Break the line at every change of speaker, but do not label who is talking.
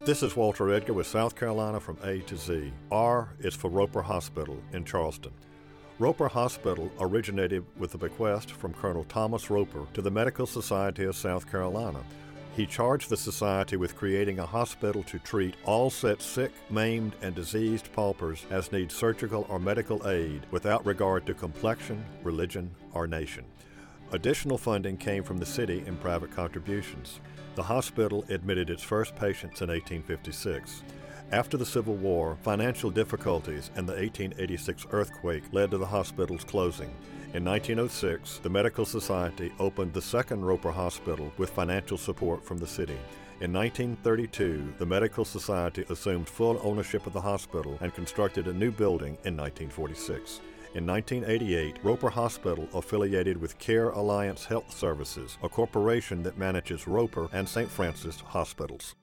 This is Walter Edgar with South Carolina from A to Z. R is for Roper Hospital in Charleston. Roper Hospital originated with a bequest from Colonel Thomas Roper to the Medical Society of South Carolina. He charged the society with creating a hospital to treat all such sick, maimed, and diseased paupers as need surgical or medical aid without regard to complexion, religion, or nation. Additional funding came from the city in private contributions. The hospital admitted its first patients in 1856. After the Civil War, financial difficulties and the 1886 earthquake led to the hospital's closing. In 1906, the Medical Society opened the second Roper Hospital with financial support from the city. In 1932, the Medical Society assumed full ownership of the hospital and constructed a new building in 1946. In 1988, Roper Hospital affiliated with Care Alliance Health Services, a corporation that manages Roper and St. Francis hospitals.